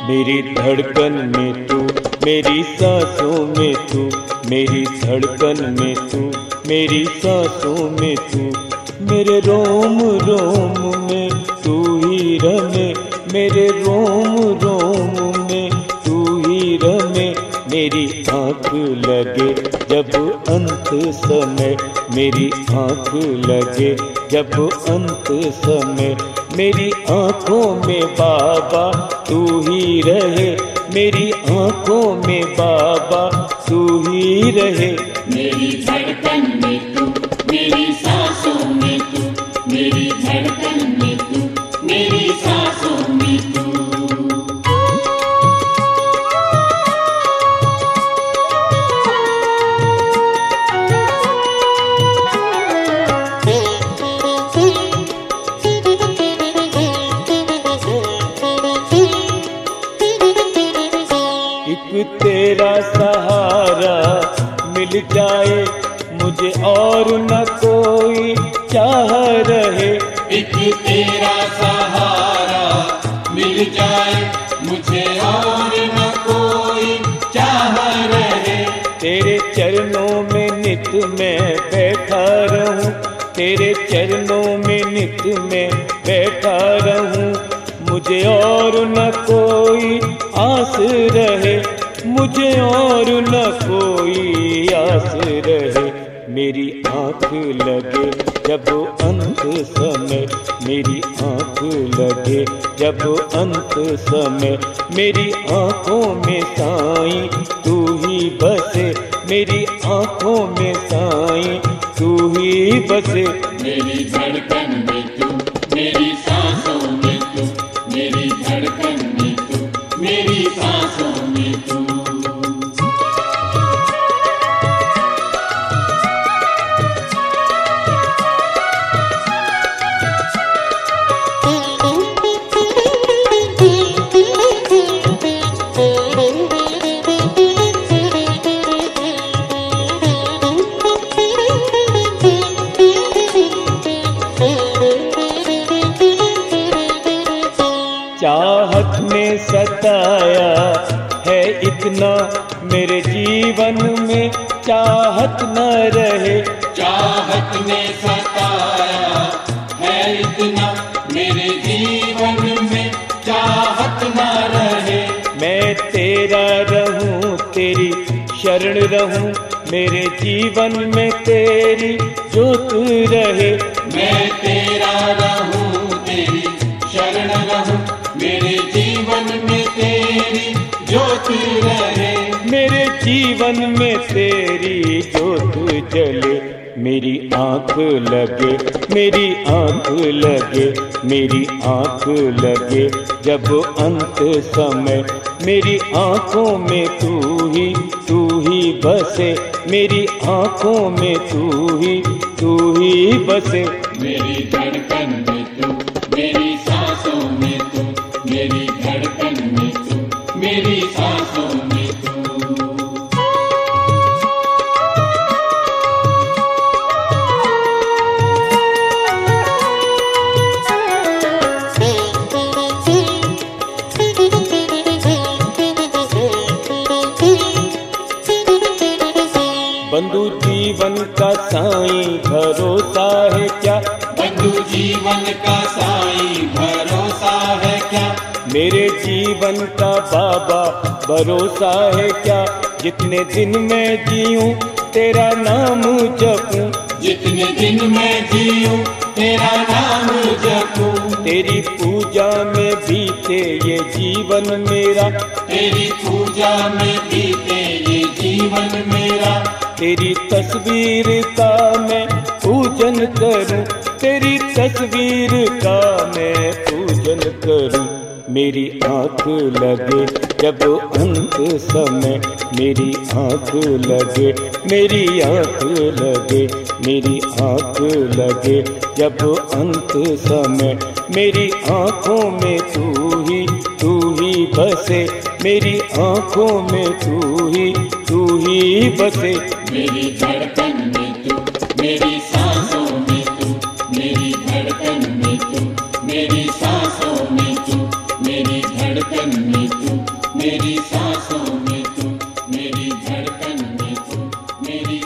मेरी धड़कन में तू, मेरी सांसों में तू, मेरी धड़कन में तू, मेरी सांसों में तू, मेरे रोम रोम में तू ही रमे, मेरे रोम रोम में तू ही रमे। मेरी आँख लगे जब अंत समय, मेरी आँख लगे जब अंत समय, मेरी आँखों में बाबा तू ही रहे, मेरी आँखों में बाबा तू ही रहे। मेरी धड़कन में तू, मेरी सांसों में तू, मेरी धड़कन में तू, मेरी सांसों में तू। एक तेरा सहारा मिल जाए मुझे और न कोई चाह रहे, एक तेरा सहारा मिल जाए मुझे और न कोई चाह रहे। तेरे चरणों में नित मैं बैठा रहूं, तेरे चरणों में नित मैं बैठा रहूं, मुझे और न कोई आस रहे, मुझे और न कोई आस रहे। मेरी आँख लगे जब अंत समय, मेरी आँख लगे जब अंत समय, मेरी आँखों में साईं तू ही बसे, मेरी आँखों में साईं तू ही बसे। मेरी धड़कन में तू, मेरी सांसों में तू, मेरी धड़कन में तू, मेरी सांसों में तू। चाहत ने सताया है इतना मेरे जीवन में, चाहत न रहे, चाहत ने सताया है इतना मेरे जीवन में, चाहत न रहे। मैं तेरा रहूं तेरी शरण रहूं, मेरे जीवन में तेरी जोत रहे। मैं तेरा रहूं तेरी शरण रहूं, मेरे जीवन में तेरी ज्योत रहे, मेरे जीवन में तेरी जोत जले। मेरी आँख लगे, मेरी आँख लगे, मेरी आँख लगे जब अंत समय, मेरी आँखों में तू ही बसे, मेरी आँखों में तू ही बसे। मेरी धड़कन में तू, मेरी सांसों में तू, मेरी धड़कन में तू, मेरी सांसों में तू। बंधु जीवन का साईं भरोसा है क्या, बंधु जीवन का साईं भरोसा है क्या, मेरे जीवन का बाबा भरोसा है क्या। जितने दिन मैं जीऊं तेरा नाम जपूं, जितने दिन मैं जीऊं तेरा नाम जपूं, तेरी पूजा में बीते ये जीवन मेरा, तेरी पूजा में बीते ये जीवन मेरा, तेरी तस्वीर का मैं पूजन करूं, तेरी तस्वीर का मैं पूजन करूं। मेरी आँख लगे जब अंत समय, मेरी आँख लगे, मेरी आँख लगे, मेरी आँख लगे जब अंत समय, मेरी आँखों में तू ही बसे, मेरी आँखों में तू ही बसे। मेरी धड़कन में तू, मेरी सांसों में तू, मेरी धड़कन में तू, मेरी सांसों में तू, मेरी धड़कन में तू। मेरी